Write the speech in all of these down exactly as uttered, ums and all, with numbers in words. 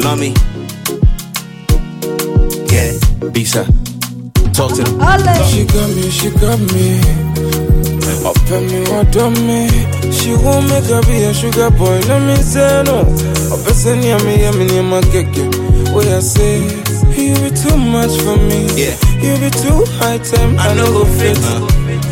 Love me. Yeah, Bisa. Talk to them. She got me, she got me. Up and me, what on me? She won't make her be a sugar boy. No me say no. Up and say near me, yeah me near my cake. What I say, you be too much for me. Yeah, you be too high time. I, I know go fit. Uh.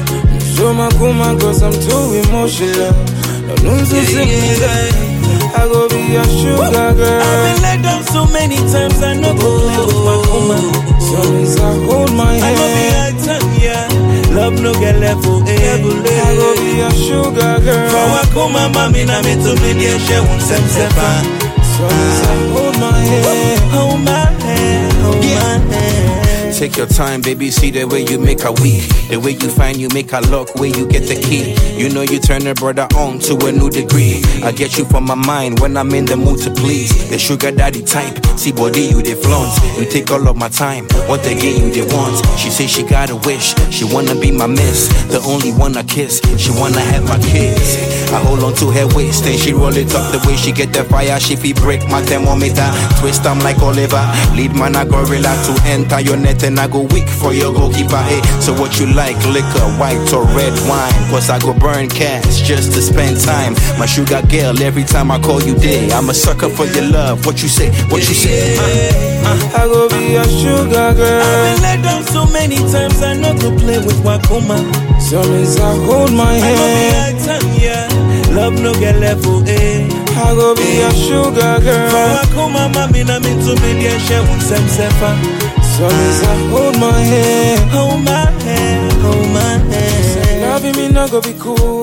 Show my kuma cause I'm too emotional. No news is in me. I go be a sugar girl. I've been let down so many times. I know go play with my woman. So means I hold my hand. I know be high time, yeah. Love no get level, eh. I go be a sugar girl. For a kuma mami na me to me dear she won't sem sepa. So means I hold my hand. Hold my hand, hold yeah. my hand. Take your time, baby, see the way you make her weak. The way you find you make her lock, where you get the key. You know you turn a brother on to a new degree. I get you from my mind when I'm in the mood to please. The sugar daddy type, see body you they flaunt. You take all of my time, what they get you they want. She say she got a wish, she wanna be my miss. The only one I kiss, she wanna have my kids. I hold on to her waist and she roll it up the way she get the fire. She feel break my thermometer, twist I'm like Oliver. Lead man a gorilla to enter your net and I go weak for your goalkeeper. Hey, so what you like, liquor, white or red wine? Cause I go burn cash just to spend time. My sugar girl, every time I call you day, I'm a sucker for your love. What you say, what you say? Uh, uh. I go be a sugar girl. I've been let down so many times. I know to play with Wakuma. So means I hold my hand. I know be high time, yeah. Love no get level, eh. I go be a sugar girl. For Wakuma mami na me to me dear she won't sem sepa. So means I hold my hand. Hold my hand, hold my hand. Loving me not gonna be cool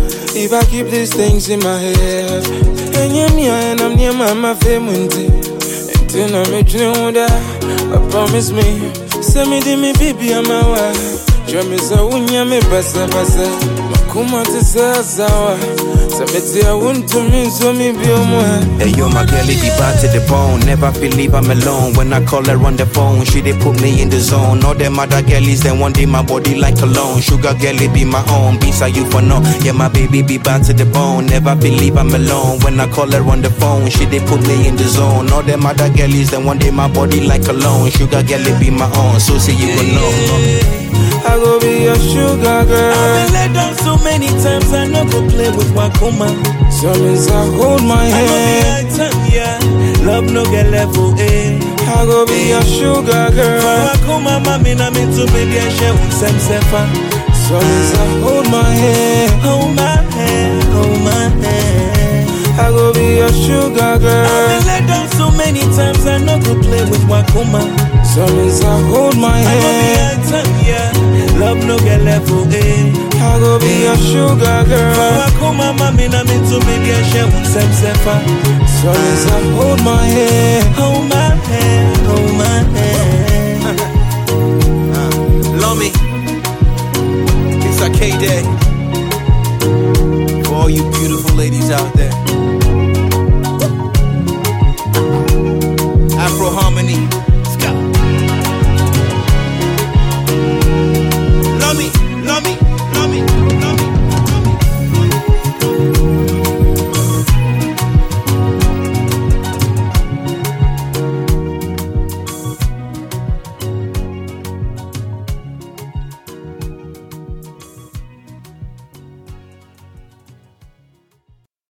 if I keep these things in my head. And yeah, me and I'm near my my family. Until I'm making that, I promise me. Send me to me, baby, I'm my wife. Jam is a winner, me basa basa. Makuma to say sawa. Somebody I want to me, so me be on one. Hey yo, my girl, it be bad to the bone. Never believe I'm alone. When I call her on the phone, she they put me in the zone. All them other girlies, then one day my body like cologne. Sugar girl, it be my own. Bisa you for no. Yeah, my baby be bad to the bone. Never believe I'm alone. When I call her on the phone, she they put me in the zone. All them other girlies, then one day my body like cologne. Sugar girl, it be my own. So say you will know. I go be a sugar girl. I've been let down so many times. I know go play with Wakuma. So means I hold my hand. I know be high time, yeah. Love no get level, eh. I go be a sugar girl. For Wakuma mami na me to me dear she won't sem sepa. So means I hold my hand. Hold my hand, hold my hand. I go be a sugar girl. I've been let down so many times. I know go play with Wakuma. So means I hold my hand. I know be high time, yeah. Love no get level, eh. I go be a sugar girl. For Wakuma mami na me to me dear she won't sem sepa. So means I hold my hand. Hold my hand, hold my hand. uh, love me. It's a K-Day. For all you beautiful ladies out there.